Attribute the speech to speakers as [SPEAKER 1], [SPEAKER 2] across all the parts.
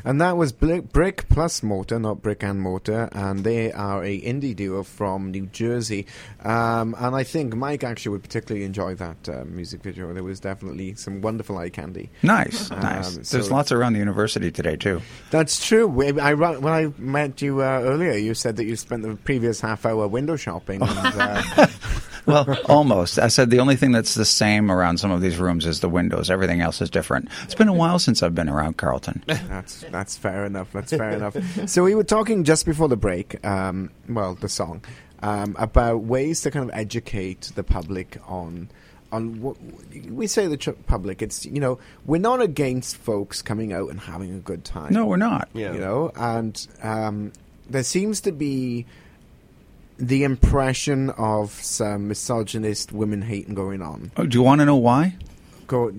[SPEAKER 1] And that was Brick plus Mortar, not Brick and Mortar, and they are a indie duo from New Jersey. And I think Mike actually would particularly enjoy that music video. There was definitely some wonderful eye candy.
[SPEAKER 2] Nice, nice. There's lots around the university today, too.
[SPEAKER 1] That's true. When I met you earlier, you said that you spent the previous half hour window shopping. And,
[SPEAKER 2] well, almost. I said the only thing that's the same around some of these rooms is the windows. Everything else is different. It's been a while since I've been around Carleton.
[SPEAKER 1] That's fair enough. That's fair enough. So we were talking just before the break, the song, about ways to kind of educate the public on what we say the public. It's, we're not against folks coming out and having a good time.
[SPEAKER 2] No, we're not.
[SPEAKER 1] Yeah. And there seems to be the impression of some misogynist women hating going on.
[SPEAKER 2] Oh, do you want to know why?
[SPEAKER 1] Go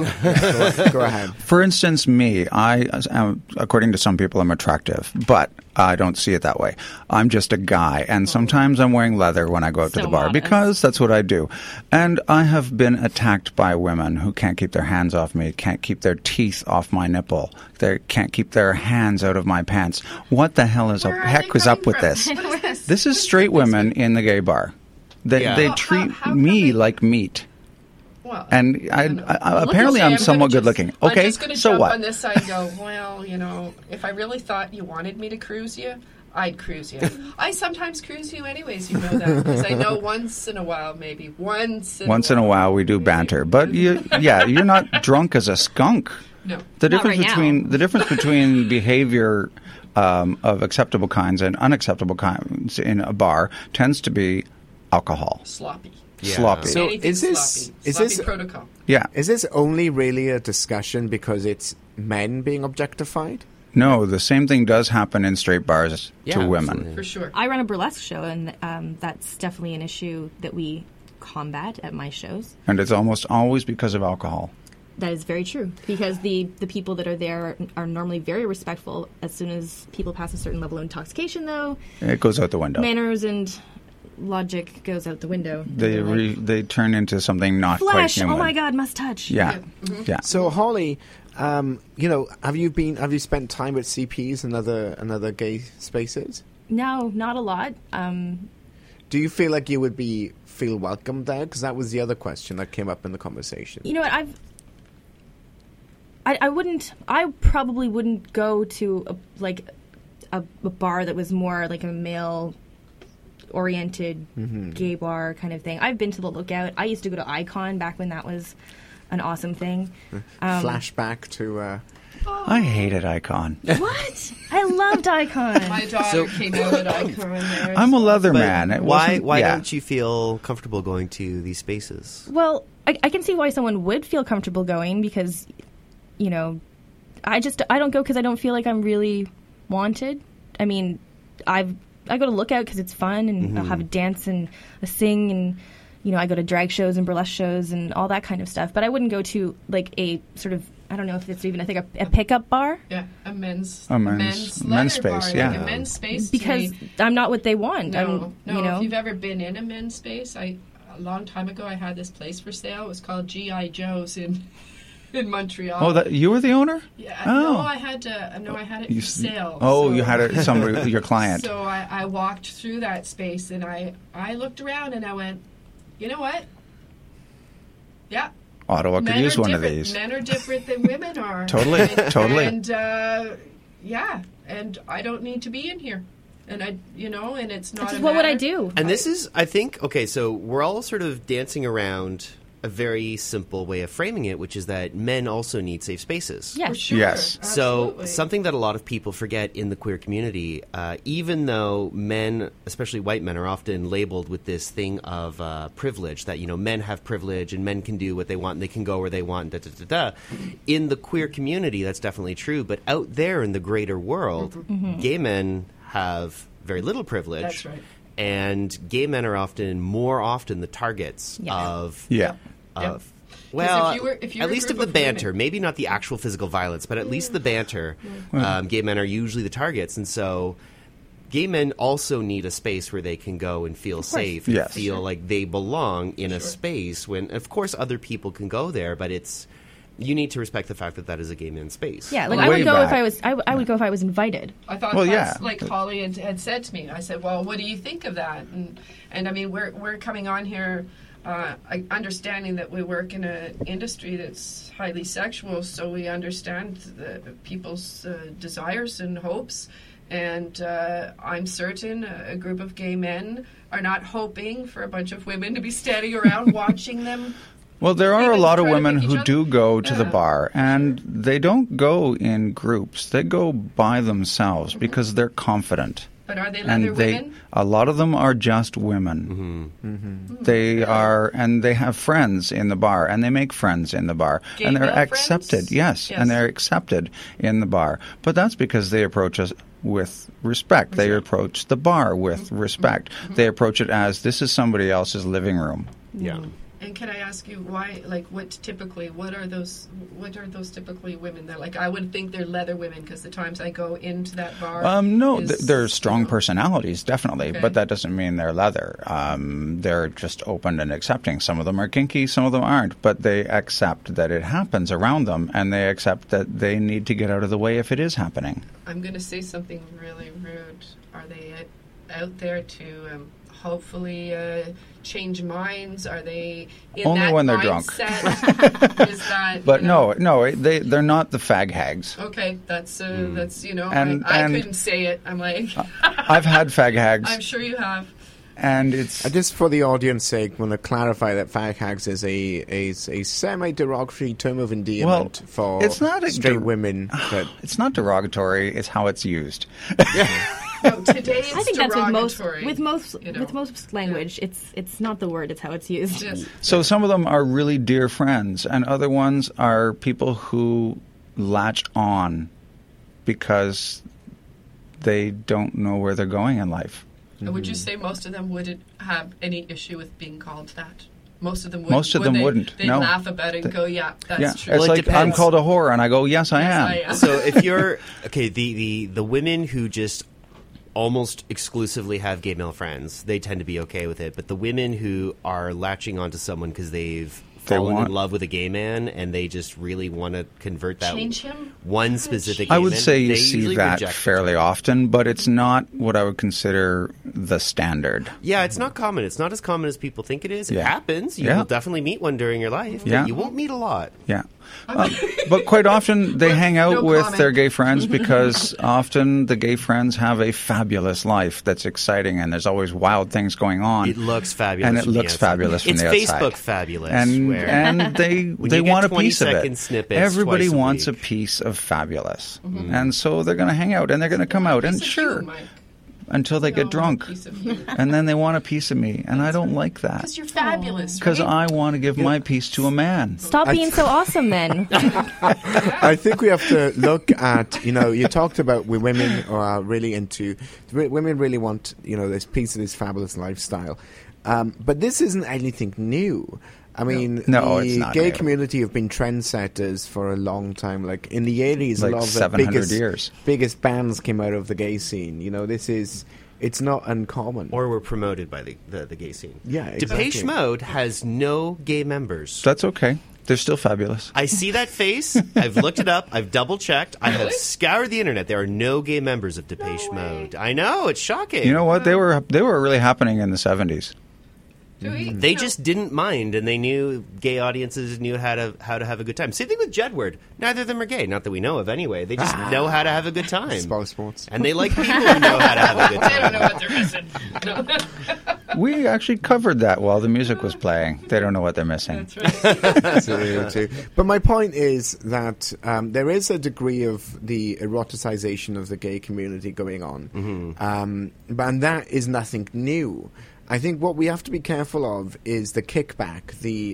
[SPEAKER 1] ahead.
[SPEAKER 2] For instance, me, according to some people, I'm attractive, but I don't see it that way. I'm just a guy, and sometimes I'm wearing leather when I go out to the bar because that's what I do. And I have been attacked by women who can't keep their hands off me, can't keep their teeth off my nipple, they can't keep their hands out of my pants. What the hell is up with this? This is straight women in the gay bar. They treat me like meat.
[SPEAKER 3] Well,
[SPEAKER 2] and apparently I'm somewhat good looking. Okay,
[SPEAKER 3] I'm just gonna
[SPEAKER 2] so
[SPEAKER 3] jump
[SPEAKER 2] what?
[SPEAKER 3] On this side and go, well, if I really thought you wanted me to cruise you, I'd cruise you. I sometimes cruise you anyways, you know that, because I know once in a while in a while we do
[SPEAKER 2] banter. But you're not drunk as a skunk.
[SPEAKER 3] No.
[SPEAKER 2] The difference between behavior of acceptable kinds and unacceptable kinds in a bar tends to be alcohol.
[SPEAKER 3] Sloppy.
[SPEAKER 1] Yeah.
[SPEAKER 2] Sloppy.
[SPEAKER 1] So
[SPEAKER 3] is this protocol?
[SPEAKER 2] Yeah.
[SPEAKER 1] Is this only really a discussion because it's men being objectified?
[SPEAKER 2] No, the same thing does happen in straight bars to women.
[SPEAKER 3] Absolutely. For sure.
[SPEAKER 4] I run a burlesque show, and that's definitely an issue that we combat at my shows.
[SPEAKER 2] And it's almost always because of alcohol.
[SPEAKER 4] That is very true, because the people that are there are normally very respectful. As soon as people pass a certain level of intoxication, though,
[SPEAKER 2] it goes out the window.
[SPEAKER 4] Manners and logic goes out the window.
[SPEAKER 2] They turn into something not
[SPEAKER 4] flesh.
[SPEAKER 2] Quite human.
[SPEAKER 4] Oh my God, must touch.
[SPEAKER 2] Yeah. Yeah.
[SPEAKER 1] So Holly, have you spent time at CPs and other gay spaces?
[SPEAKER 4] No, not a lot.
[SPEAKER 1] Do you feel like you would feel welcome there? Because that was the other question that came up in the conversation.
[SPEAKER 4] You know what? I probably wouldn't go to a bar that was more like a male oriented gay bar kind of thing. I've been to the Lookout. I used to go to Icon back when that was an awesome thing.
[SPEAKER 1] Flashback to
[SPEAKER 2] I hated Icon.
[SPEAKER 4] What? I loved Icon.
[SPEAKER 3] My daughter came out at Icon there.
[SPEAKER 2] I'm a leather man.
[SPEAKER 5] Why don't you feel comfortable going to these spaces?
[SPEAKER 4] Well, I can see why someone would feel comfortable going, because I don't go because I don't feel like I'm really wanted. I mean, I go to Lookout because it's fun, and I'll have a dance and a sing, and I go to drag shows and burlesque shows and all that kind of stuff. But I wouldn't go to like a sort of, I don't know if it's even a pickup bar.
[SPEAKER 3] Yeah, a men's
[SPEAKER 2] space.
[SPEAKER 3] Bar,
[SPEAKER 2] yeah,
[SPEAKER 3] like a men's space.
[SPEAKER 4] Because I'm not what they want.
[SPEAKER 3] No. If you've ever been in a men's space, a long time ago I had this place for sale. It was called G.I. Joe's in Montreal.
[SPEAKER 2] Oh, you were the owner?
[SPEAKER 3] Yeah.
[SPEAKER 2] Oh.
[SPEAKER 3] No, I had it for sale.
[SPEAKER 2] Oh, you had somebody, your client.
[SPEAKER 3] So I walked through that space, and I looked around and I went, you know what? Yeah.
[SPEAKER 2] Ottawa could use one of these.
[SPEAKER 3] Men are different than women are.
[SPEAKER 2] Totally.
[SPEAKER 3] And and I don't need to be in here. And and it's not.
[SPEAKER 4] What would I do?
[SPEAKER 5] And this is, I think, okay. So we're all sort of dancing around a very simple way of framing it, which is that men also need safe spaces.
[SPEAKER 4] Yes.
[SPEAKER 3] For sure.
[SPEAKER 2] Yes.
[SPEAKER 3] Absolutely.
[SPEAKER 5] So something that a lot of people forget in the queer community, even though men, especially white men, are often labeled with this thing of privilege, that, men have privilege and men can do what they want and they can go where they want, In the queer community, that's definitely true. But out there in the greater world, gay men have very little privilege.
[SPEAKER 3] That's right.
[SPEAKER 5] And gay men are more often the targets of... Well,
[SPEAKER 3] if you
[SPEAKER 5] at
[SPEAKER 3] were
[SPEAKER 5] least
[SPEAKER 3] a
[SPEAKER 5] of
[SPEAKER 3] group
[SPEAKER 5] the banter. Maybe not the actual physical violence, but at least the banter. Gay men are usually the targets. And so gay men also need a space where they can go and feel safe, and feel like they belong in a space when, of course, other people can go there, but it's You need to respect the fact that that is a gay man's space.
[SPEAKER 4] Yeah, like
[SPEAKER 2] Way
[SPEAKER 4] I would go
[SPEAKER 2] back.
[SPEAKER 4] if I was. I would go if I was invited.
[SPEAKER 3] I thought
[SPEAKER 2] Well,
[SPEAKER 3] that's
[SPEAKER 2] yeah.
[SPEAKER 3] like Holly had said to me. I said, "Well, what do you think of that?" And I mean, we're coming on here, understanding that we work in an industry that's highly sexual, so we understand the people's desires and hopes. And I'm certain a group of gay men are not hoping for a bunch of women to be standing around watching them.
[SPEAKER 2] Well, there are a
[SPEAKER 3] Even
[SPEAKER 2] lot of
[SPEAKER 3] try to
[SPEAKER 2] women
[SPEAKER 3] make each
[SPEAKER 2] who
[SPEAKER 3] other-
[SPEAKER 2] do go to the
[SPEAKER 3] Yeah.
[SPEAKER 2] bar, and they don't go in groups. They go by themselves because they're confident.
[SPEAKER 3] But are they leather
[SPEAKER 2] And
[SPEAKER 3] women?
[SPEAKER 2] a lot of them are just women. They are, and they have friends in the bar, and they make friends in the bar,
[SPEAKER 3] Gay
[SPEAKER 2] and they're
[SPEAKER 3] male
[SPEAKER 2] accepted.
[SPEAKER 3] friends?
[SPEAKER 2] Yes,
[SPEAKER 3] Yes.
[SPEAKER 2] and they're accepted in the bar. But that's because they approach us with respect. They approach the bar with respect. They approach it as this is somebody else's living room.
[SPEAKER 5] Yeah.
[SPEAKER 3] And can I ask you why? Like, what are those typically women that like? I would think they're leather women because the times I go into that bar.
[SPEAKER 2] No,
[SPEAKER 3] is,
[SPEAKER 2] they're strong
[SPEAKER 3] you know,
[SPEAKER 2] personalities, definitely,
[SPEAKER 3] Okay.
[SPEAKER 2] but that doesn't mean they're leather. They're just open and accepting. Some of them are kinky, some of them aren't, but they accept that it happens around them, and they accept that they need to get out of the way if it is happening.
[SPEAKER 3] I'm going to say something really rude. Are they out there to hopefully change minds? Are they in
[SPEAKER 2] Only
[SPEAKER 3] that
[SPEAKER 2] when they're drunk.
[SPEAKER 3] mindset? Is that?
[SPEAKER 2] But
[SPEAKER 3] you know,
[SPEAKER 2] no, they're not the fag hags.
[SPEAKER 3] Okay, that's you know,
[SPEAKER 2] And-
[SPEAKER 3] I
[SPEAKER 2] and-
[SPEAKER 3] couldn't say it. I'm like,
[SPEAKER 2] I've had fag hags,
[SPEAKER 3] I'm sure you have.
[SPEAKER 2] and it's
[SPEAKER 1] Just for the audience sake, I want to clarify that fag hags is a semi-derogatory term of endearment for
[SPEAKER 2] it's not a
[SPEAKER 1] straight
[SPEAKER 2] der-
[SPEAKER 1] women. That
[SPEAKER 2] it's not derogatory. It's how it's used.
[SPEAKER 3] No, today it's
[SPEAKER 4] I think that's
[SPEAKER 3] derogatory.
[SPEAKER 4] with most
[SPEAKER 3] you know.
[SPEAKER 4] with most language. It's not the word; it's how it's used.
[SPEAKER 3] Yes.
[SPEAKER 2] So some of them are really dear friends, and other ones are people who latch on because they don't know where they're going in life.
[SPEAKER 3] And would you say most of them wouldn't have any issue with being called that? Most of them wouldn't.
[SPEAKER 2] Most of them wouldn't,
[SPEAKER 3] They'd
[SPEAKER 2] no.
[SPEAKER 3] laugh about it and go, "Yeah, that's
[SPEAKER 2] Yeah,
[SPEAKER 3] true."
[SPEAKER 2] it's
[SPEAKER 5] Well, it
[SPEAKER 2] like I'm
[SPEAKER 5] depends.
[SPEAKER 2] called a whore, and I go, yes, I
[SPEAKER 3] Yes,
[SPEAKER 2] am.
[SPEAKER 3] I am.
[SPEAKER 5] So if you're okay, the women who just almost exclusively have gay male friends, they tend to be okay with it. But the women who are latching onto someone because they've fallen
[SPEAKER 2] want-
[SPEAKER 5] in love with a gay man and they just really want to convert that
[SPEAKER 3] Change him?
[SPEAKER 5] one specific.
[SPEAKER 2] I
[SPEAKER 5] gay
[SPEAKER 2] would
[SPEAKER 5] man,
[SPEAKER 2] say you
[SPEAKER 5] they
[SPEAKER 2] see
[SPEAKER 5] usually
[SPEAKER 2] that
[SPEAKER 5] reject the
[SPEAKER 2] fairly
[SPEAKER 5] term.
[SPEAKER 2] often, but it's not what I would consider the standard.
[SPEAKER 5] Yeah, it's not common. It's not as common as people think it is. It
[SPEAKER 2] Yeah.
[SPEAKER 5] happens. You
[SPEAKER 2] Yeah.
[SPEAKER 5] will definitely meet one during your life. But
[SPEAKER 2] Yeah.
[SPEAKER 5] you won't meet a lot.
[SPEAKER 2] Yeah. But quite often they hang out
[SPEAKER 3] No
[SPEAKER 2] with
[SPEAKER 3] comment.
[SPEAKER 2] their gay friends because often the gay friends have a fabulous life that's exciting and there's always wild things going on.
[SPEAKER 5] It looks fabulous.
[SPEAKER 2] And it
[SPEAKER 5] from the
[SPEAKER 2] looks
[SPEAKER 5] outside.
[SPEAKER 2] fabulous from
[SPEAKER 5] it's
[SPEAKER 2] the outside.
[SPEAKER 5] Facebook fabulous.
[SPEAKER 2] and
[SPEAKER 5] where
[SPEAKER 2] they
[SPEAKER 5] When
[SPEAKER 2] they
[SPEAKER 5] you get
[SPEAKER 2] want a
[SPEAKER 5] 20
[SPEAKER 2] piece of
[SPEAKER 5] second
[SPEAKER 2] it.
[SPEAKER 5] snippets
[SPEAKER 2] Everybody
[SPEAKER 5] twice a
[SPEAKER 2] wants
[SPEAKER 5] week.
[SPEAKER 2] a piece of fabulous,
[SPEAKER 3] Mm-hmm.
[SPEAKER 2] and so they're going to hang out and they're going to come out and
[SPEAKER 3] Piece of
[SPEAKER 2] sure
[SPEAKER 3] you, Mike.
[SPEAKER 2] until they
[SPEAKER 3] No,
[SPEAKER 2] get drunk,
[SPEAKER 3] a piece of you.
[SPEAKER 2] and then they want a piece of me, and I don't like that
[SPEAKER 3] Because you're fabulous.
[SPEAKER 2] because
[SPEAKER 3] right?
[SPEAKER 2] I want to give my piece to a man.
[SPEAKER 4] Stop being so awesome, then.
[SPEAKER 1] I think we have to look at, you talked about women who are really women really want, this piece of this fabulous lifestyle. But this isn't anything new. I mean,
[SPEAKER 2] No,
[SPEAKER 1] the
[SPEAKER 2] it's not
[SPEAKER 1] gay
[SPEAKER 2] new.
[SPEAKER 1] community have been trendsetters for a long time. Like in the 80s,
[SPEAKER 2] Like
[SPEAKER 1] a lot of the
[SPEAKER 2] 700 years.
[SPEAKER 1] biggest bands came out of the gay scene. It's not uncommon.
[SPEAKER 5] or were promoted by the gay scene.
[SPEAKER 1] Yeah,
[SPEAKER 5] Depeche
[SPEAKER 1] exactly.
[SPEAKER 5] Mode has no gay members.
[SPEAKER 2] That's okay. They're still fabulous.
[SPEAKER 5] I see that face. I've looked it up. I've double checked. I have scoured the internet. There are no gay members of Depeche Mode. I know, it's shocking.
[SPEAKER 2] You know what? They were really happening in the 70s.
[SPEAKER 3] Do we?
[SPEAKER 5] They
[SPEAKER 3] No.
[SPEAKER 5] just didn't mind, and they knew gay audiences knew how to have a good time. Same thing with Jedward. Neither of them are gay, not that we know of anyway. They just know how to have a good time,
[SPEAKER 1] Spoil sports.
[SPEAKER 5] and they like people who know how to have a good
[SPEAKER 3] They don't know
[SPEAKER 5] time.
[SPEAKER 3] what they're missing. No.
[SPEAKER 2] We actually covered that while the music was playing. They don't know what they're missing.
[SPEAKER 3] That's right.
[SPEAKER 1] Absolutely too. But my point is that there is a degree of the eroticization of the gay community going on, and that is nothing new. I think what we have to be careful of is the kickback,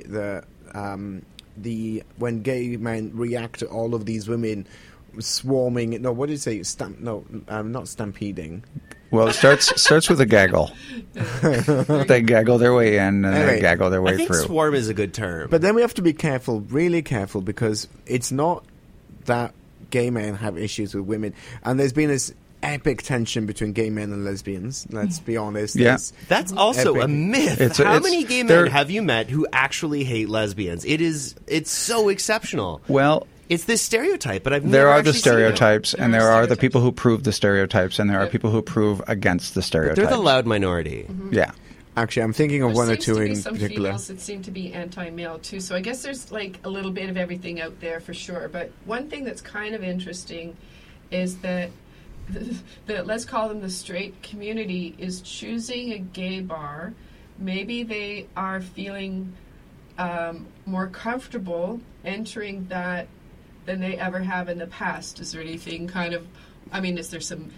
[SPEAKER 1] the when gay men react to all of these women swarming. No, what did you say? Not stampeding.
[SPEAKER 2] Well, it starts with a gaggle. They gaggle their way in and
[SPEAKER 1] Anyway,
[SPEAKER 2] they gaggle their
[SPEAKER 5] I
[SPEAKER 2] way
[SPEAKER 5] think
[SPEAKER 2] through.
[SPEAKER 5] swarm is a good term.
[SPEAKER 1] But then we have to be careful, really careful, because it's not that gay men have issues with women. And there's been this epic tension between gay men and lesbians. Let's be honest.
[SPEAKER 2] Yeah.
[SPEAKER 5] That's also
[SPEAKER 1] epic.
[SPEAKER 5] a myth. How many gay men have you met who actually hate lesbians? It's so exceptional.
[SPEAKER 2] Well,
[SPEAKER 5] it's this stereotype, but
[SPEAKER 2] there are the
[SPEAKER 5] actually seen it.
[SPEAKER 2] stereotypes, and there are the
[SPEAKER 3] stereotypes.
[SPEAKER 2] people who prove the stereotypes, and there are people who prove against the stereotypes.
[SPEAKER 5] They're the loud minority.
[SPEAKER 2] Yeah.
[SPEAKER 1] Actually, I'm thinking of
[SPEAKER 3] There
[SPEAKER 1] one or
[SPEAKER 3] seems
[SPEAKER 1] two
[SPEAKER 3] to be
[SPEAKER 1] in
[SPEAKER 3] some
[SPEAKER 1] particular.
[SPEAKER 3] females that seem to be anti-male too. So I guess there's like a little bit of everything out there for sure. But one thing that's kind of interesting is that let's call them the straight community is choosing a gay bar. Maybe they are feeling more comfortable entering that than they ever have in the past. Is there anything kind of? I mean, is there some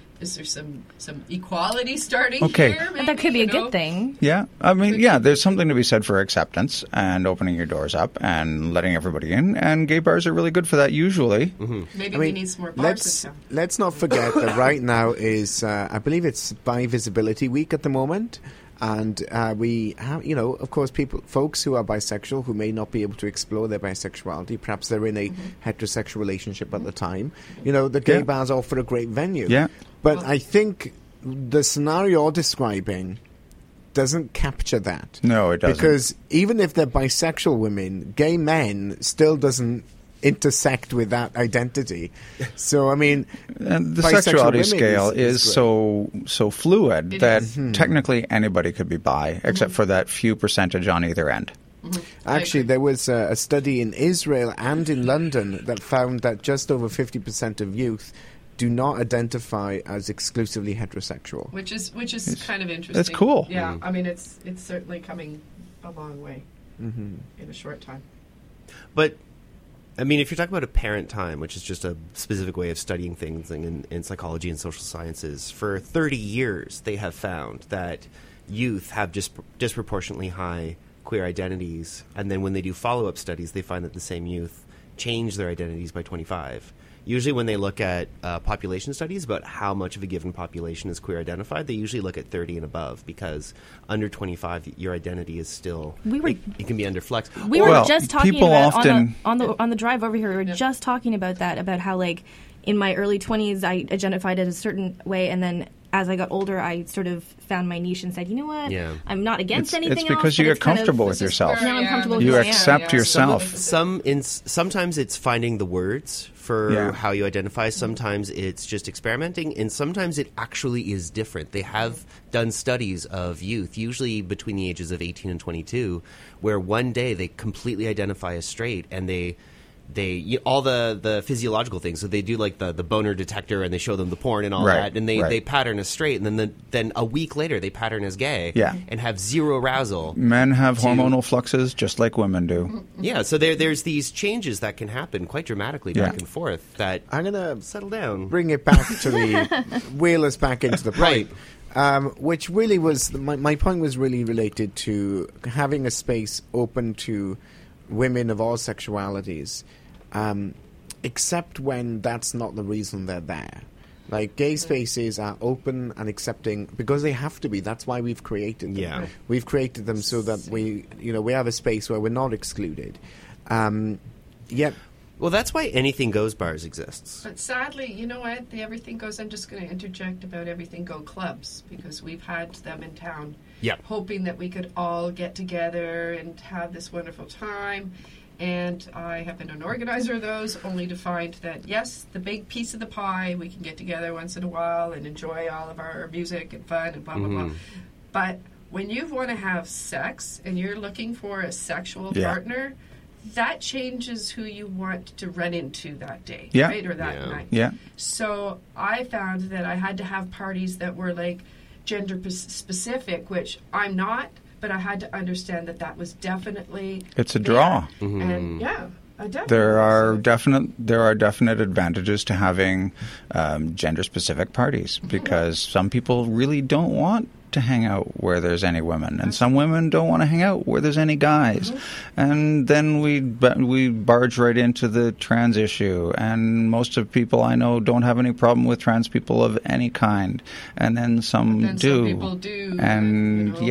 [SPEAKER 3] equality starting
[SPEAKER 2] Okay.
[SPEAKER 3] here? Maybe,
[SPEAKER 4] That could be a
[SPEAKER 3] you know?
[SPEAKER 4] good thing.
[SPEAKER 2] Yeah, I mean, yeah, there's something to be said for acceptance and opening your doors up and letting everybody in, and gay bars are really good for that usually.
[SPEAKER 3] Maybe
[SPEAKER 1] I
[SPEAKER 3] we
[SPEAKER 1] mean,
[SPEAKER 3] need some more bars in town.
[SPEAKER 1] let's not forget that right now is, I believe it's Bi Visibility Week at the moment. And we have, of course, folks who are bisexual who may not be able to explore their bisexuality. Perhaps they're in a heterosexual relationship at the time. The gay bars offer a great venue.
[SPEAKER 2] Yeah.
[SPEAKER 1] But I think the scenario you're describing doesn't capture that.
[SPEAKER 2] No, it doesn't.
[SPEAKER 1] Because even if they're bisexual women, gay men still doesn't intersect with that identity. So, I mean,
[SPEAKER 2] And the
[SPEAKER 1] bisexual
[SPEAKER 2] sexuality
[SPEAKER 1] women
[SPEAKER 2] scale is
[SPEAKER 1] great.
[SPEAKER 2] so fluid
[SPEAKER 3] It
[SPEAKER 2] that
[SPEAKER 3] is.
[SPEAKER 2] technically anybody could be bi, except for that few percentage on either end.
[SPEAKER 1] Actually, there was a study in Israel and in London that found that just over 50% of youth do not identify as exclusively heterosexual.
[SPEAKER 3] Which is kind of interesting.
[SPEAKER 2] That's cool.
[SPEAKER 3] Yeah, I mean it's certainly coming a long way in a short time.
[SPEAKER 5] But I mean, if you're talking about a parent time, which is just a specific way of studying things in psychology and social sciences, for 30 years they have found that youth have disproportionately high queer identities, and then when they do follow-up studies, they find that the same youth change their identities by 25. Usually when they look at population studies about how much of a given population is queer identified, they usually look at 30 and above, because under 25, your identity is still, it can be under flex.
[SPEAKER 4] We
[SPEAKER 2] Well,
[SPEAKER 4] were just talking
[SPEAKER 2] people
[SPEAKER 4] about
[SPEAKER 2] often-
[SPEAKER 4] on the drive over here. We were just talking about that, about how like in my early 20s I identified it a certain way, and then as I got older, I sort of found my niche and said, you know what,
[SPEAKER 5] Yeah.
[SPEAKER 4] I'm not against anything
[SPEAKER 2] It's
[SPEAKER 4] else.
[SPEAKER 2] because
[SPEAKER 4] but
[SPEAKER 2] you
[SPEAKER 4] it's
[SPEAKER 2] get
[SPEAKER 4] kind of-
[SPEAKER 2] comfortable with
[SPEAKER 3] this is
[SPEAKER 2] yourself.
[SPEAKER 3] where
[SPEAKER 4] Now I'm
[SPEAKER 3] I am
[SPEAKER 4] comfortable
[SPEAKER 3] and
[SPEAKER 4] with
[SPEAKER 2] You
[SPEAKER 4] who I am.
[SPEAKER 2] accept
[SPEAKER 3] Yeah.
[SPEAKER 2] yourself.
[SPEAKER 5] Sometimes it's finding the words for
[SPEAKER 2] Yeah.
[SPEAKER 5] how you identify. Sometimes it's just experimenting, and sometimes it actually is different. They have done studies of youth, usually between the ages of 18 and 22, where one day they completely identify as straight, and they all the physiological things. So they do like the boner detector, and they show them the porn and all
[SPEAKER 2] Right,
[SPEAKER 5] that, and they
[SPEAKER 2] right.
[SPEAKER 5] pattern as straight, and then a week later they pattern as gay,
[SPEAKER 2] Yeah.
[SPEAKER 5] and have zero arousal.
[SPEAKER 2] Men have hormonal fluxes just like women do.
[SPEAKER 5] Yeah, so there's these changes that can happen quite dramatically back
[SPEAKER 2] Yeah.
[SPEAKER 5] and forth that
[SPEAKER 1] I'm going to
[SPEAKER 5] settle down.
[SPEAKER 1] bring it back to the wheel us back into the
[SPEAKER 5] Right.
[SPEAKER 1] pipe, which really was my point was really related to having a space open to women of all sexualities, except when that's not the reason they're there. Like, gay spaces are open and accepting because they have to be. That's why we've created them.
[SPEAKER 5] Yeah.
[SPEAKER 1] We've created them so that we have a space where we're not excluded. Yet
[SPEAKER 5] Well, that's why Anything Goes bars exists.
[SPEAKER 3] But sadly, you know what? The Everything Goes, I'm just going to interject about Everything Go clubs, because we've had them in town,
[SPEAKER 5] Yep.
[SPEAKER 3] hoping that we could all get together and have this wonderful time. And I have been an organizer of those, only to find that, yes, the big piece of the pie, we can get together once in a while and enjoy all of our music and fun and blah, blah, blah. But when you want to have sex and you're looking for a sexual
[SPEAKER 2] Yeah.
[SPEAKER 3] partner, that changes who you want to run into that day,
[SPEAKER 2] Yeah.
[SPEAKER 3] right? Or that
[SPEAKER 5] Yeah.
[SPEAKER 3] night.
[SPEAKER 2] Yeah.
[SPEAKER 3] So I found that I had to have parties that were like gender specific, which I'm not, but I had to understand that that was definitely
[SPEAKER 2] It's a draw.
[SPEAKER 3] there. And yeah, I definitely.
[SPEAKER 2] There are
[SPEAKER 3] So-
[SPEAKER 2] definite advantages to having gender specific parties, because some people really don't want to hang out where there's any women, and some women don't want to hang out where there's any guys. And then we barge right into the trans issue, and most of people I know don't have any problem with trans people of any kind, and then some
[SPEAKER 3] Then
[SPEAKER 2] do.
[SPEAKER 3] some people do,
[SPEAKER 2] And
[SPEAKER 3] you know.
[SPEAKER 2] yeah,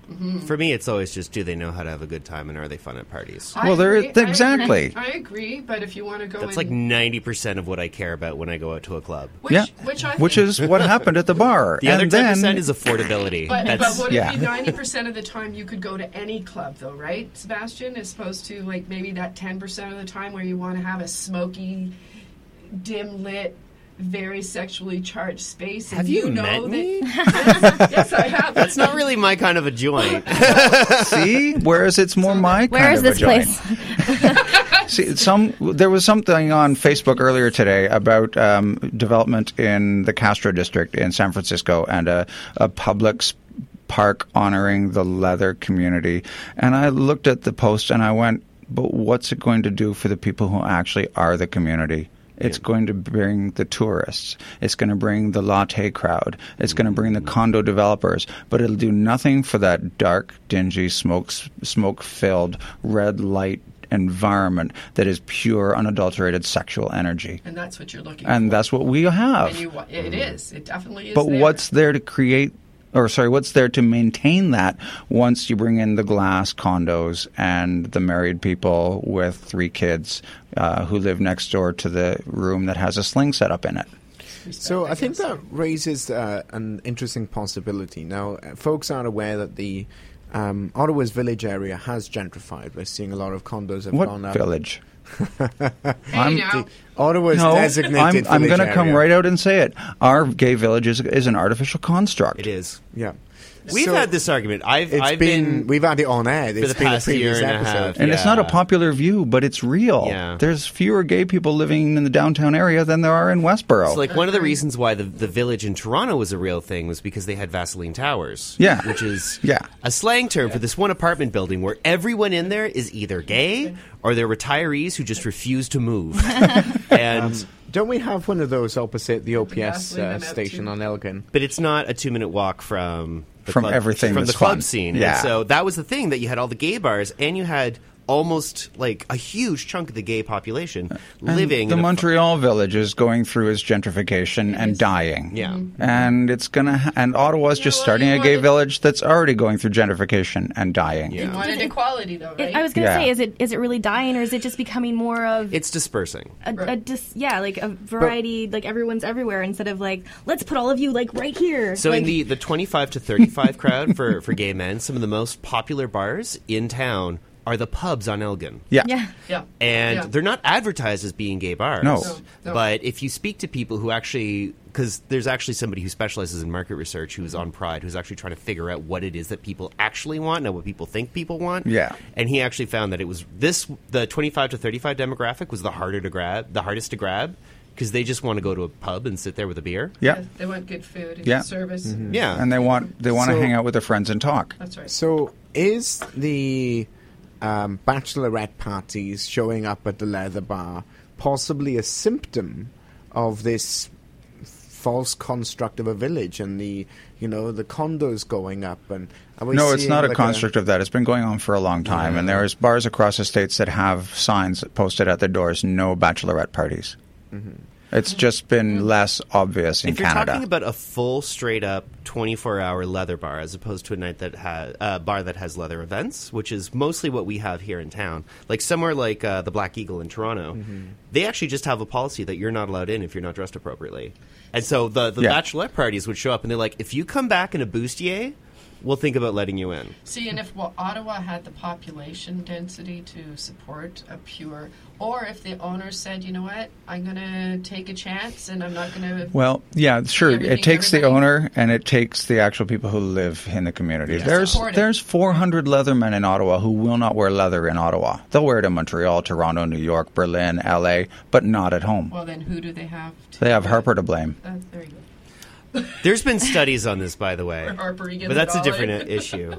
[SPEAKER 5] For me, it's always just, do they know how to have a good time and are they fun at parties?
[SPEAKER 2] Well, exactly.
[SPEAKER 3] I agree, but if you want to go
[SPEAKER 5] That's like 90% of what I care about when I go out to a club.
[SPEAKER 3] Which
[SPEAKER 2] is what happened at the bar.
[SPEAKER 5] The other 10% is affordability.
[SPEAKER 3] But would it be 90% of the time you could go to any club, though, right, Sebastian? As opposed to, like, maybe that 10% of the time where you want to have a smoky, dim-lit, very sexually charged space.
[SPEAKER 5] Have you met me?
[SPEAKER 3] Yes, I have.
[SPEAKER 5] That's not really my kind of a joint.
[SPEAKER 2] See? Whereas it's more my kind of a joint. See, there was something on Facebook earlier today about development in the Castro district in San Francisco and a public park honoring the leather community. And I looked at the post and I went, but what's it going to do for the people who actually are the community? It's going to bring the tourists. It's going to bring the latte crowd. It's going to bring the condo developers. But it'll do nothing for that dark, dingy, smoke-filled, red light environment that is pure, unadulterated sexual energy.
[SPEAKER 3] And that's what you're looking for.
[SPEAKER 2] And that's what we have.
[SPEAKER 3] It is. It definitely is.
[SPEAKER 2] But what's there to create... what's there to maintain that once you bring in the glass condos and the married people with 3 kids who live next door to the room that has a sling set up in it?
[SPEAKER 1] So I think that raises an interesting possibility. Now, folks are aware that the Ottawa's Village area has gentrified. We're seeing a lot of condos have gone up.
[SPEAKER 2] What village?
[SPEAKER 1] Ottawa's designated
[SPEAKER 2] I'm going to
[SPEAKER 1] area.
[SPEAKER 2] come right out and say it. Our gay village is an artificial construct.
[SPEAKER 5] It is.
[SPEAKER 1] Yeah.
[SPEAKER 5] We've had this argument.
[SPEAKER 1] We've had it on air. It's
[SPEAKER 5] the
[SPEAKER 1] been
[SPEAKER 5] past
[SPEAKER 1] a previous
[SPEAKER 5] year and a
[SPEAKER 1] episode.
[SPEAKER 5] half.
[SPEAKER 2] And it's not a popular view, but it's real.
[SPEAKER 5] Yeah.
[SPEAKER 2] There's fewer gay people living in the downtown area than there are in Westboro.
[SPEAKER 5] So, like, one of the reasons why the village in Toronto was a real thing was because they had Vaseline Towers.
[SPEAKER 2] Yeah.
[SPEAKER 5] Which is
[SPEAKER 2] Yeah.
[SPEAKER 5] a slang term for this one apartment building where everyone in there is either gay or they're retirees who just refuse to move. And...
[SPEAKER 1] don't we have one of those opposite the OPS
[SPEAKER 3] Vaseline
[SPEAKER 1] station on Elgin?
[SPEAKER 5] But it's not a 2-minute walk from
[SPEAKER 2] everything
[SPEAKER 5] from
[SPEAKER 2] that's
[SPEAKER 5] the club
[SPEAKER 2] fun.
[SPEAKER 5] scene.
[SPEAKER 2] Yeah.
[SPEAKER 5] And so that was the thing, that you had all the gay bars and you had almost like a huge chunk of the gay population living
[SPEAKER 2] the
[SPEAKER 5] in
[SPEAKER 2] Montreal village is going through its gentrification and dying.
[SPEAKER 5] Yeah.
[SPEAKER 2] And it's gonna and Ottawa's just starting a gay village that's already going through gentrification and dying.
[SPEAKER 3] You wanted equality, though, right?
[SPEAKER 4] I was going to say, is it really dying, or is it just becoming more of
[SPEAKER 5] It's dispersing.
[SPEAKER 4] like a variety, like everyone's everywhere, instead of like, let's put all of you like right here.
[SPEAKER 5] So
[SPEAKER 4] like,
[SPEAKER 5] in the 25 to 35 crowd for gay men, some of the most popular bars in town are the pubs on Elgin.
[SPEAKER 2] Yeah.
[SPEAKER 3] Yeah.
[SPEAKER 5] And they're not advertised as being gay bars.
[SPEAKER 2] No.
[SPEAKER 5] But if you speak to people who actually... Because there's actually somebody who specializes in market research who's on Pride, who's actually trying to figure out what it is that people actually want, not what people think people want.
[SPEAKER 2] Yeah.
[SPEAKER 5] And he actually found that it was the 25 to 35 demographic was the hardest to grab, because they just want to go to a pub and sit there with a beer.
[SPEAKER 2] Yeah.
[SPEAKER 3] They want good food and
[SPEAKER 2] Yeah.
[SPEAKER 3] good service.
[SPEAKER 2] Mm-hmm.
[SPEAKER 5] Yeah.
[SPEAKER 2] And they want to hang out with their friends and talk.
[SPEAKER 3] That's right.
[SPEAKER 1] So is the bachelorette parties showing up at the leather bar possibly a symptom of this false construct of a village and the condos going up? And
[SPEAKER 2] no, it's not a construct of that. It's been going on for a long time, and there's bars across the states that have signs posted at their doors: no bachelorette parties. Mm-hmm. It's just been less obvious in
[SPEAKER 5] if you're
[SPEAKER 2] Canada.
[SPEAKER 5] talking about a full, straight-up 24-hour leather bar, as opposed to a night that bar that has leather events, which is mostly what we have here in town, like somewhere like the Black Eagle in Toronto, they actually just have a policy that you're not allowed in if you're not dressed appropriately. And so the bachelorette parties would show up, and they're like, if you come back in a bustier, we'll think about letting you in.
[SPEAKER 3] See, and if Ottawa had the population density to support a pure, or if the owners said, you know what, I'm going to take a chance and I'm not going to...
[SPEAKER 2] Well, yeah, sure.
[SPEAKER 3] Everything,
[SPEAKER 2] It takes the
[SPEAKER 3] everybody.
[SPEAKER 2] owner and it takes the actual people who live in the community.
[SPEAKER 3] Yeah.
[SPEAKER 2] There's 400 leathermen in Ottawa who will not wear leather in Ottawa. They'll wear it in Montreal, Toronto, New York, Berlin, LA, but not at home.
[SPEAKER 3] Well, then who do they have?
[SPEAKER 2] They have Harper to blame.
[SPEAKER 3] There you go.
[SPEAKER 5] There's been studies on this, by the way,
[SPEAKER 3] Or Harper, you get
[SPEAKER 5] but that's a
[SPEAKER 3] the
[SPEAKER 5] different
[SPEAKER 3] dollar.
[SPEAKER 5] issue.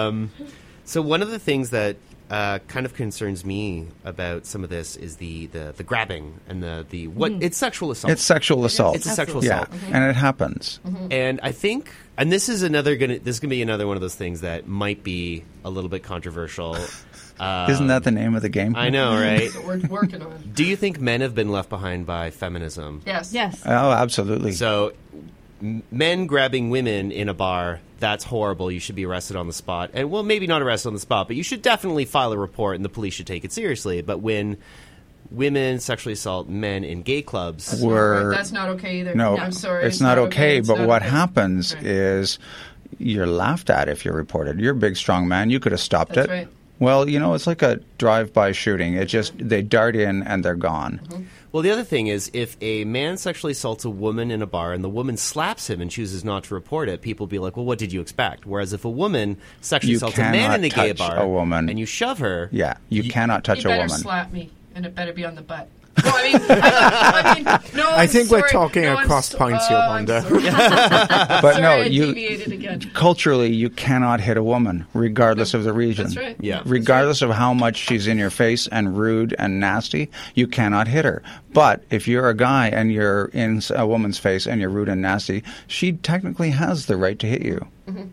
[SPEAKER 5] So one of the things that kind of concerns me about some of this is the grabbing and the what it's sexual assault.
[SPEAKER 2] It's sexual assault.
[SPEAKER 5] It's a sexual
[SPEAKER 2] Yeah,
[SPEAKER 5] assault.
[SPEAKER 2] and it happens.
[SPEAKER 5] And I think, and this is gonna be another one of those things that might be a little bit controversial.
[SPEAKER 2] Isn't that the name of the game?
[SPEAKER 5] I know, right?
[SPEAKER 3] That we're working on.
[SPEAKER 5] Do you think men have been left behind by feminism?
[SPEAKER 3] Yes.
[SPEAKER 4] yes.
[SPEAKER 2] Oh, absolutely.
[SPEAKER 5] So men grabbing women in a bar, that's horrible. You should be arrested on the spot. And, well, maybe not arrested on the spot, but you should definitely file a report and the police should take it seriously. But when women sexually assault men in gay clubs...
[SPEAKER 3] That's not okay either.
[SPEAKER 2] No,
[SPEAKER 3] I'm sorry.
[SPEAKER 2] it's not okay.
[SPEAKER 3] It's
[SPEAKER 2] but
[SPEAKER 3] not
[SPEAKER 2] what
[SPEAKER 3] okay.
[SPEAKER 2] happens
[SPEAKER 3] Right.
[SPEAKER 2] is you're laughed at if you're reported. You're a big, strong man. You could have stopped
[SPEAKER 3] That's
[SPEAKER 2] it.
[SPEAKER 3] right.
[SPEAKER 2] Well, it's like a drive-by shooting. It just, they dart in and they're gone.
[SPEAKER 3] Mm-hmm.
[SPEAKER 5] Well, the other thing is, if a man sexually assaults a woman in a bar and the woman slaps him and chooses not to report it, people will be like, well, what did you expect? Whereas if a woman sexually
[SPEAKER 2] You
[SPEAKER 5] assaults a man in a
[SPEAKER 2] cannot
[SPEAKER 5] gay
[SPEAKER 2] touch
[SPEAKER 5] bar
[SPEAKER 2] a woman.
[SPEAKER 5] and you shove her...
[SPEAKER 2] Yeah, you cannot touch
[SPEAKER 3] You
[SPEAKER 2] a
[SPEAKER 3] better
[SPEAKER 2] woman.
[SPEAKER 3] slap me, and it better be on the butt. No, I mean, no.
[SPEAKER 1] I think we're
[SPEAKER 3] sorry.
[SPEAKER 1] talking
[SPEAKER 3] No, I'm
[SPEAKER 1] across
[SPEAKER 3] so-
[SPEAKER 1] points here,
[SPEAKER 3] I'm
[SPEAKER 1] Wanda.
[SPEAKER 3] sorry.
[SPEAKER 2] But
[SPEAKER 3] Sorry,
[SPEAKER 2] no,
[SPEAKER 3] I
[SPEAKER 2] you
[SPEAKER 3] deviated again.
[SPEAKER 2] culturally you cannot hit a woman, regardless of the region.
[SPEAKER 3] That's right.
[SPEAKER 5] Yeah.
[SPEAKER 2] Regardless of how much she's in your face and rude and nasty, you cannot hit her. But if you're a guy and you're in a woman's face and you're rude and nasty, she technically has the right to hit you.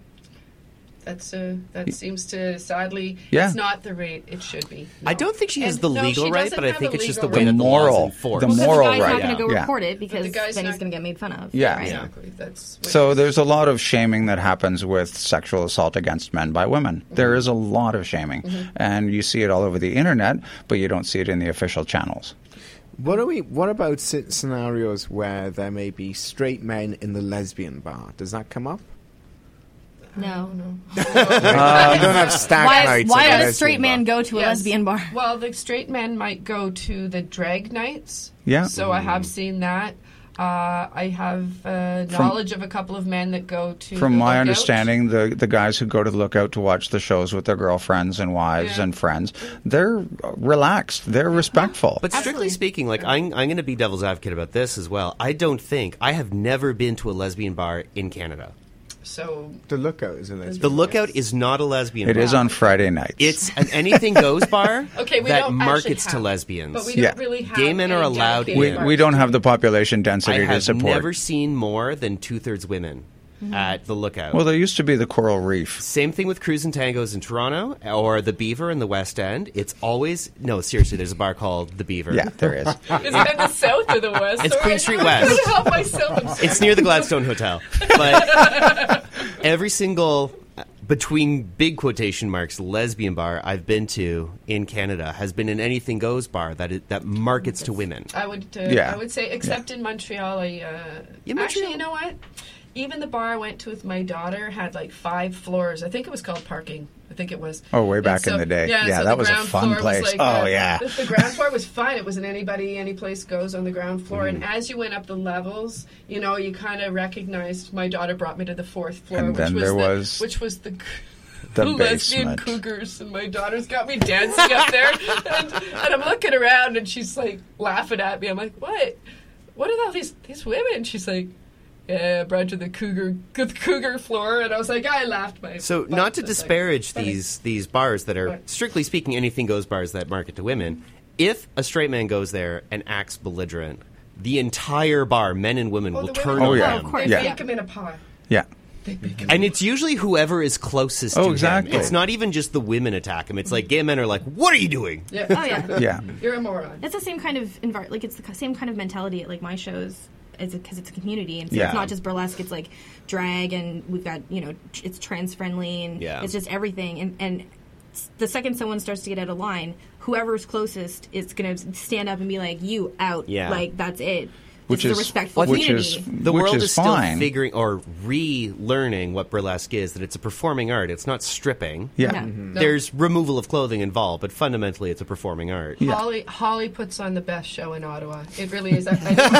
[SPEAKER 3] That seems to, sadly,
[SPEAKER 2] Yeah.
[SPEAKER 3] it's not the rate it should be. No.
[SPEAKER 5] I don't think she has
[SPEAKER 3] And
[SPEAKER 5] the
[SPEAKER 3] no,
[SPEAKER 5] legal
[SPEAKER 3] she
[SPEAKER 5] right,
[SPEAKER 3] doesn't
[SPEAKER 5] but I
[SPEAKER 3] have
[SPEAKER 5] think
[SPEAKER 3] the
[SPEAKER 5] it's just the
[SPEAKER 3] legal
[SPEAKER 5] way
[SPEAKER 3] right.
[SPEAKER 5] that the law
[SPEAKER 2] moral-
[SPEAKER 5] is enforced.
[SPEAKER 2] the
[SPEAKER 4] Because
[SPEAKER 2] moral
[SPEAKER 4] the guy's
[SPEAKER 2] right.
[SPEAKER 4] not going to go
[SPEAKER 2] Yeah.
[SPEAKER 4] report it because
[SPEAKER 3] the guy's
[SPEAKER 4] then he's
[SPEAKER 3] not-
[SPEAKER 4] going to get made fun of.
[SPEAKER 2] Yeah.
[SPEAKER 4] Right?
[SPEAKER 3] Exactly. That's
[SPEAKER 2] So there's a lot of shaming that happens with sexual assault against men by women.
[SPEAKER 3] Mm-hmm.
[SPEAKER 2] There is a lot of shaming. And you see it all over the internet, but you don't see it in the official channels.
[SPEAKER 1] What about scenarios where there may be straight men in the lesbian bar? Does that come up?
[SPEAKER 4] No.
[SPEAKER 1] You don't have stag
[SPEAKER 4] Why
[SPEAKER 1] nights.
[SPEAKER 4] would
[SPEAKER 1] at
[SPEAKER 4] a
[SPEAKER 1] lesbian
[SPEAKER 4] straight man
[SPEAKER 1] bar.
[SPEAKER 4] go to a
[SPEAKER 3] Yes.
[SPEAKER 4] lesbian bar?
[SPEAKER 3] Well, the straight men might go to the drag nights.
[SPEAKER 2] Yeah.
[SPEAKER 3] So I have seen that. I have knowledge of a couple of men that go to.
[SPEAKER 2] From
[SPEAKER 3] the
[SPEAKER 2] my
[SPEAKER 3] Lookout.
[SPEAKER 2] understanding, the guys who go to the Lookout to watch the shows with their girlfriends and wives
[SPEAKER 3] Yeah.
[SPEAKER 2] and friends, they're relaxed. They're respectful.
[SPEAKER 5] But strictly
[SPEAKER 4] Absolutely.
[SPEAKER 5] speaking, like I'm going to be devil's advocate about this as well. I have never been to a lesbian bar in Canada.
[SPEAKER 3] So
[SPEAKER 1] The Lookout is a lesbian
[SPEAKER 5] The
[SPEAKER 1] bar.
[SPEAKER 5] Lookout is not a lesbian
[SPEAKER 2] It
[SPEAKER 5] bar.
[SPEAKER 2] is on Friday nights.
[SPEAKER 5] It's an anything goes bar
[SPEAKER 3] okay, we
[SPEAKER 5] that
[SPEAKER 3] don't
[SPEAKER 5] markets
[SPEAKER 3] actually
[SPEAKER 5] to
[SPEAKER 3] have,
[SPEAKER 5] lesbians.
[SPEAKER 3] but we
[SPEAKER 2] Yeah.
[SPEAKER 3] don't really have.
[SPEAKER 5] Gay men are
[SPEAKER 3] any
[SPEAKER 5] allowed
[SPEAKER 3] dedicated
[SPEAKER 5] in.
[SPEAKER 3] bars.
[SPEAKER 2] we don't have the population
[SPEAKER 5] I
[SPEAKER 2] density to
[SPEAKER 5] have
[SPEAKER 2] support.
[SPEAKER 5] never seen more than 2/3 women at the Lookout.
[SPEAKER 2] Well, there used to be the Coral Reef.
[SPEAKER 5] Same thing with Cruise and Tangos in Toronto or the Beaver in the West End. It's always seriously. There's a bar called the Beaver.
[SPEAKER 2] Yeah, there is.
[SPEAKER 3] Is it in the south or the west?
[SPEAKER 5] It's
[SPEAKER 3] Sorry,
[SPEAKER 5] Queen Street
[SPEAKER 3] I'm
[SPEAKER 5] West.
[SPEAKER 3] trying to help myself. I'm sorry.
[SPEAKER 5] It's near the Gladstone Hotel. But every single, between big quotation marks, lesbian bar I've been to in Canada has been an anything goes bar that markets to women.
[SPEAKER 3] I would.
[SPEAKER 2] Yeah.
[SPEAKER 3] I would say, except in Montreal.
[SPEAKER 5] Montreal.
[SPEAKER 3] Actually, you know what? Even the bar I went to with my daughter had like 5 floors. I think it was called parking. I think it was.
[SPEAKER 2] Oh, way
[SPEAKER 3] And
[SPEAKER 2] back in the day. Yeah,
[SPEAKER 3] so
[SPEAKER 2] that
[SPEAKER 3] the
[SPEAKER 2] was a
[SPEAKER 3] ground
[SPEAKER 2] fun
[SPEAKER 3] floor was
[SPEAKER 2] place.
[SPEAKER 3] like,
[SPEAKER 2] Oh, yeah.
[SPEAKER 3] The ground floor was fine. It was an any place goes on the ground floor.
[SPEAKER 2] Mm-hmm.
[SPEAKER 3] And as you went up the levels, you kind of recognized. My daughter brought me to the 4th floor,
[SPEAKER 2] And
[SPEAKER 3] which
[SPEAKER 2] then
[SPEAKER 3] was
[SPEAKER 2] there
[SPEAKER 3] the,
[SPEAKER 2] was
[SPEAKER 3] which was the
[SPEAKER 2] the
[SPEAKER 3] lesbian
[SPEAKER 2] basement.
[SPEAKER 3] cougars, and my daughter's got me dancing up there, and I'm looking around, and she's like laughing at me. I'm like, what? What are all these women? She's like, yeah, I brought you the cougar floor, and I was like, I laughed my.
[SPEAKER 5] So
[SPEAKER 3] butt.
[SPEAKER 5] not to
[SPEAKER 3] It's like,
[SPEAKER 5] disparage
[SPEAKER 3] funny.
[SPEAKER 5] these bars that are
[SPEAKER 3] Right.
[SPEAKER 5] strictly speaking anything goes bars that market to women. If a straight man goes there and acts belligerent, the entire bar, men and women,
[SPEAKER 3] Oh,
[SPEAKER 5] will
[SPEAKER 3] the
[SPEAKER 5] turn
[SPEAKER 3] women-
[SPEAKER 5] on
[SPEAKER 2] yeah.
[SPEAKER 5] them.
[SPEAKER 4] of course.
[SPEAKER 3] They
[SPEAKER 2] Yeah.
[SPEAKER 3] bake them in a pie.
[SPEAKER 2] Yeah.
[SPEAKER 3] They bake 'em
[SPEAKER 5] And it's usually whoever is closest to
[SPEAKER 2] exactly.
[SPEAKER 5] him. It's not even just the women attack him. It's like gay men are like, "What are you doing?"
[SPEAKER 3] Yeah.
[SPEAKER 4] Oh, yeah.
[SPEAKER 2] Yeah.
[SPEAKER 3] You're a moron.
[SPEAKER 4] It's the same kind of like it's the same kind of mentality at like my shows, because it's a community, and so
[SPEAKER 2] Yeah.
[SPEAKER 4] it's not just burlesque. It's like drag, and we've got it's trans friendly, and
[SPEAKER 5] Yeah.
[SPEAKER 4] it's just everything. And the second someone starts to get out of line, whoever's closest is going to stand up and be like, "You out!"
[SPEAKER 5] Yeah.
[SPEAKER 4] Like that's it.
[SPEAKER 2] Which
[SPEAKER 4] This
[SPEAKER 2] is
[SPEAKER 4] a respectful
[SPEAKER 2] which
[SPEAKER 4] community.
[SPEAKER 2] is
[SPEAKER 5] The
[SPEAKER 2] which
[SPEAKER 5] world
[SPEAKER 2] is
[SPEAKER 5] is still
[SPEAKER 2] fine.
[SPEAKER 5] figuring or relearning what burlesque is. That it's a performing art. It's not stripping.
[SPEAKER 2] Yeah.
[SPEAKER 4] Yeah.
[SPEAKER 3] No.
[SPEAKER 5] There's removal of clothing involved, but fundamentally, it's a performing art.
[SPEAKER 2] Yeah.
[SPEAKER 3] Holly puts on the best show in Ottawa. It really is.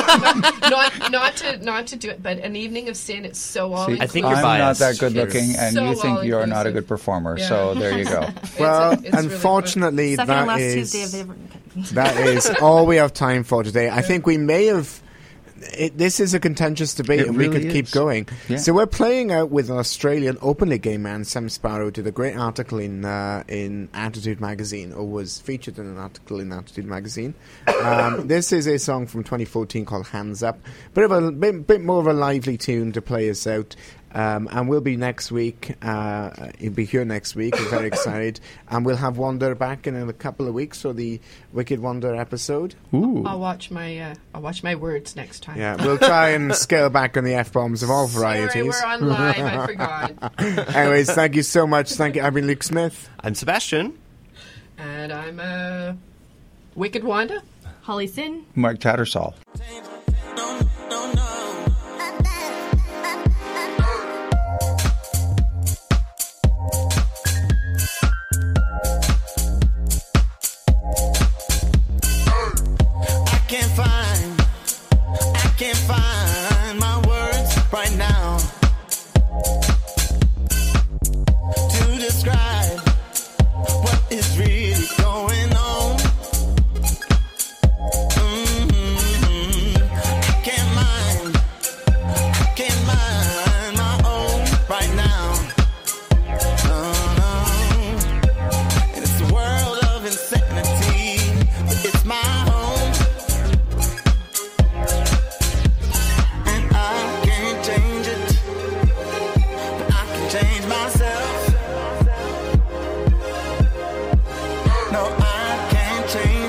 [SPEAKER 3] Not to do it, but an evening of sin. It's so all.
[SPEAKER 2] See,
[SPEAKER 5] I think you're
[SPEAKER 2] I'm
[SPEAKER 5] biased.
[SPEAKER 2] not that good looking, and
[SPEAKER 3] So
[SPEAKER 2] you think you're not a
[SPEAKER 3] all-inclusive.
[SPEAKER 2] good performer.
[SPEAKER 3] Yeah.
[SPEAKER 2] So there you go.
[SPEAKER 1] Well,
[SPEAKER 3] It's really
[SPEAKER 1] unfortunately,
[SPEAKER 4] Second and
[SPEAKER 1] that
[SPEAKER 4] last
[SPEAKER 1] is
[SPEAKER 4] Tuesday of the ever.
[SPEAKER 1] that is all we have time for today. I think we may have. This is a contentious debate,
[SPEAKER 2] It
[SPEAKER 1] and we
[SPEAKER 2] really
[SPEAKER 1] could keep
[SPEAKER 2] is.
[SPEAKER 1] going.
[SPEAKER 2] Yeah.
[SPEAKER 1] So we're playing out with an Australian openly gay man, Sam Sparrow, did a great article in Attitude Magazine, or was featured in an article in Attitude Magazine. This is a song from 2014 called "Hands Up." Bit more of a lively tune to play us out. And we'll be next week. He'll be here next week. We're very excited. And we'll have Wonder back in a couple of weeks for the Wicked Wonder episode.
[SPEAKER 2] Ooh.
[SPEAKER 3] I'll watch my words next time.
[SPEAKER 1] Yeah, we'll try and scale back on the F-bombs of all varieties.
[SPEAKER 3] Sorry, we're on live. I forgot.
[SPEAKER 1] Anyways, thank you so much. Thank you. I've been Luke Smith.
[SPEAKER 5] I'm Sebastian.
[SPEAKER 3] And I'm Wicked Wanda.
[SPEAKER 4] Holly Sin.
[SPEAKER 2] Mark Tattersall.
[SPEAKER 6] I can't find my words right now to describe what is really going on. I can't mind my own right now. And it's a world of insanity, but it's my home. Change myself. No, I can't change.